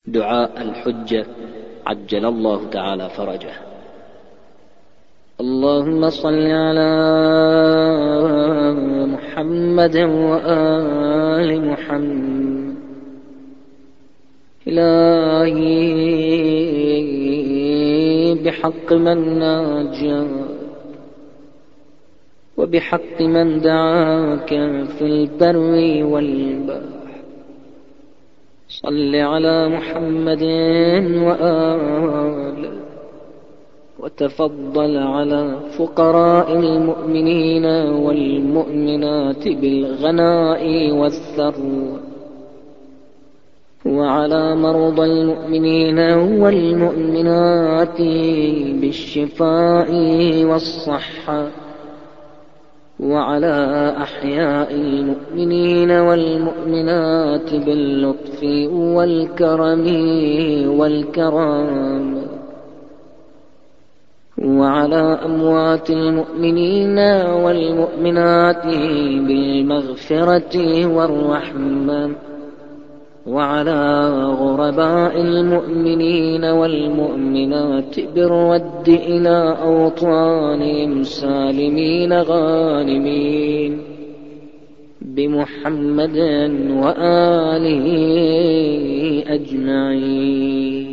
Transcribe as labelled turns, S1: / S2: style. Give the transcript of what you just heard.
S1: دعاء الحجة عجل الله تعالى فرجه. اللهم صل على محمد وآل محمد. إلهي بحق من ناجى وبحق من دعاك في البر والبحر صل على محمد وآله وتفضل على فقراء المؤمنين والمؤمنات بالغناء والثروة، وعلى مرضى المؤمنين والمؤمنات بالشفاء والصحة، وعلى أحياء المؤمنين والمؤمنات باللطف والكرم والكرام، وعلى أموات المؤمنين والمؤمنات بالمغفرة والرحمة، وعلى غرباء المؤمنين والمؤمنات بالرد إلى أوطانهم سالمين غانمين بمحمد وآله أجمعين.